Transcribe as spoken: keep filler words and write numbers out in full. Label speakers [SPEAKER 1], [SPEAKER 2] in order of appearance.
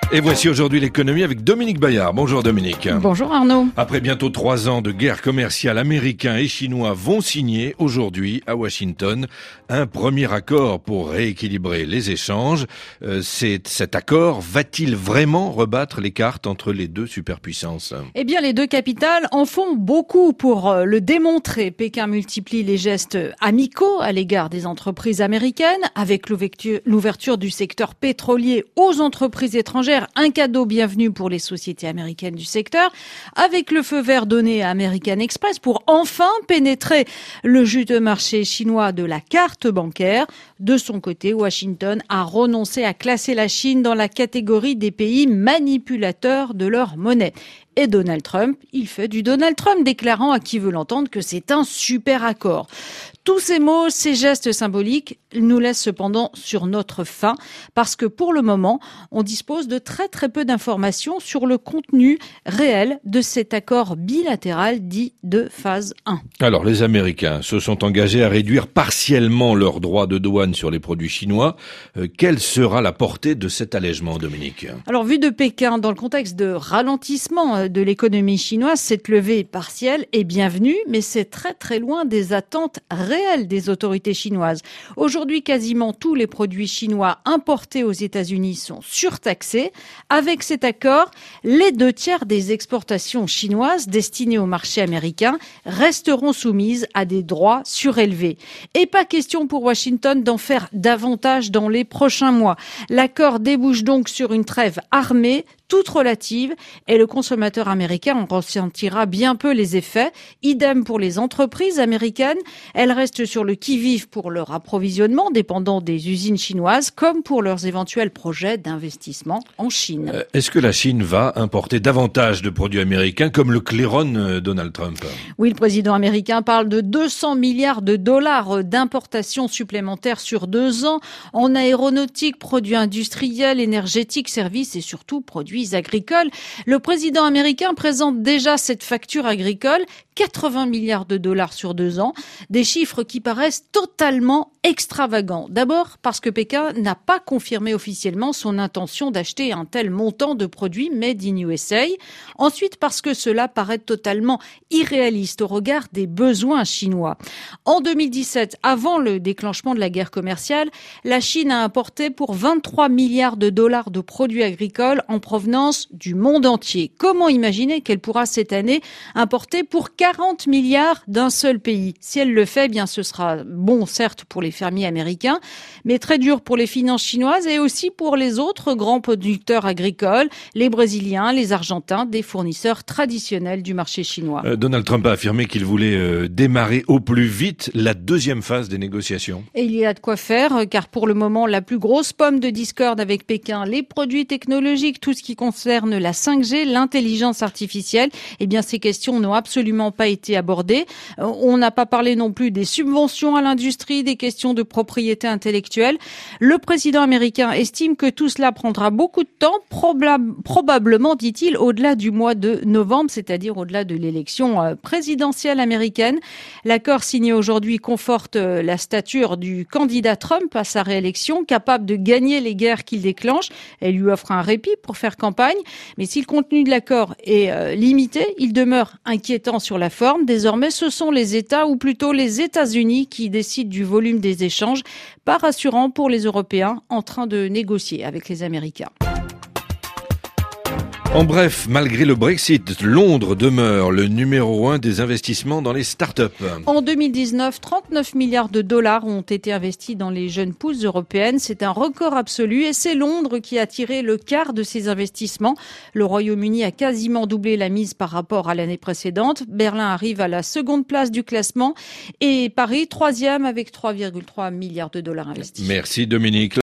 [SPEAKER 1] Et voici aujourd'hui l'économie avec Dominique Bayard. Bonjour Dominique.
[SPEAKER 2] Bonjour Arnaud.
[SPEAKER 1] Après bientôt trois ans de guerre commerciale, américains et chinois vont signer aujourd'hui à Washington un premier accord pour rééquilibrer les échanges. Euh, c'est, cet accord va-t-il vraiment rebattre les cartes entre les deux superpuissances ?
[SPEAKER 2] Eh bien, les deux capitales en font beaucoup pour le démontrer. Pékin multiplie les gestes amicaux à l'égard des entreprises américaines, avec l'ouverture du secteur pétrolier aux entreprises étrangères, un cadeau bienvenu pour les sociétés américaines du secteur, avec le feu vert donné à American Express pour enfin pénétrer le juteux marché chinois de la carte bancaire. De son côté, Washington a renoncé à classer la Chine dans la catégorie des pays manipulateurs de leur monnaie. Et Donald Trump, il fait du Donald Trump, déclarant à qui veut l'entendre que c'est un super accord. Tous ces mots, ces gestes symboliques nous laissent cependant sur notre faim parce que pour le moment, on dispose de très très peu d'informations sur le contenu réel de cet accord bilatéral dit de phase un.
[SPEAKER 1] Alors, les Américains se sont engagés à réduire partiellement leurs droits de douane sur les produits chinois. Euh, quelle sera la portée de cet allègement, Dominique ?
[SPEAKER 2] Alors, vu de Pékin, dans le contexte de ralentissement de l'économie chinoise, cette levée partielle est bienvenue, mais c'est très très loin des attentes réelles des autorités chinoises. Aujourd'hui, quasiment tous les produits chinois importés aux États-Unis sont surtaxés. Avec cet accord, les deux tiers des exportations chinoises destinées au marché américain resteront soumises à des droits surélevés. Et pas question pour Washington d'en faire davantage dans les prochains mois. L'accord débouche donc sur une trêve armée, toute relative, et le consommateur américain en ressentira bien peu les effets. Idem pour les entreprises américaines. Elles restent sur le qui-vive pour leur approvisionnement, dépendant des usines chinoises, comme pour leurs éventuels projets d'investissement en Chine.
[SPEAKER 1] Euh, est-ce que la Chine va importer davantage de produits américains, comme le claironne euh, Donald Trump ?
[SPEAKER 2] Oui, le président américain parle de deux cents milliards de dollars d'importations supplémentaires sur deux ans, en aéronautique, produits industriels, énergétiques, services et surtout produits agricoles. Le président américain présente déjà cette facture agricole, quatre-vingts milliards de dollars sur deux ans, des chiffres qui paraissent totalement extravagants. D'abord parce que Pékin n'a pas confirmé officiellement son intention d'acheter un tel montant de produits made in U S A. Ensuite parce que cela paraît totalement irréaliste au regard des besoins chinois. En deux mille dix-sept, avant le déclenchement de la guerre commerciale, la Chine a importé pour vingt-trois milliards de dollars de produits agricoles en provenance du monde entier. Comment imaginer qu'elle pourra cette année importer pour quarante milliards d'un seul pays ? Si elle le fait, eh bien ce sera bon certes pour les fermiers américains, mais très dur pour les finances chinoises et aussi pour les autres grands producteurs agricoles, les Brésiliens, les Argentins, des fournisseurs traditionnels du marché chinois.
[SPEAKER 1] Euh, Donald Trump a affirmé qu'il voulait euh, démarrer au plus vite la deuxième phase des négociations.
[SPEAKER 2] Et il y a de quoi faire, car pour le moment, la plus grosse pomme de discorde avec Pékin, les produits technologiques, tout ce qui concerne la cinq G, l'intelligence artificielle, eh bien ces questions n'ont absolument pas été abordées. On n'a pas parlé non plus des subventions à l'industrie, des questions de propriété intellectuelle. Le président américain estime que tout cela prendra beaucoup de temps, probab- probablement, dit-il, au-delà du mois de novembre, c'est-à-dire au-delà de l'élection présidentielle américaine. L'accord signé aujourd'hui conforte la stature du candidat Trump à sa réélection, capable de gagner les guerres qu'il déclenche. Elle lui offre un répit pour faire campagne. Mais si le contenu de l'accord est euh, limité, il demeure inquiétant sur la forme. Désormais, ce sont les États, ou plutôt les États-Unis, qui décident du volume des échanges. Pas rassurant pour les Européens en train de négocier avec les Américains.
[SPEAKER 1] En bref, malgré le Brexit, Londres demeure le numéro un des investissements dans les start-up.
[SPEAKER 2] En deux mille dix-neuf, trente-neuf milliards de dollars ont été investis dans les jeunes pousses européennes. C'est un record absolu et c'est Londres qui a tiré le quart de ces investissements. Le Royaume-Uni a quasiment doublé la mise par rapport à l'année précédente. Berlin arrive à la seconde place du classement et Paris, troisième avec trois virgule trois milliards de dollars investis.
[SPEAKER 1] Merci Dominique.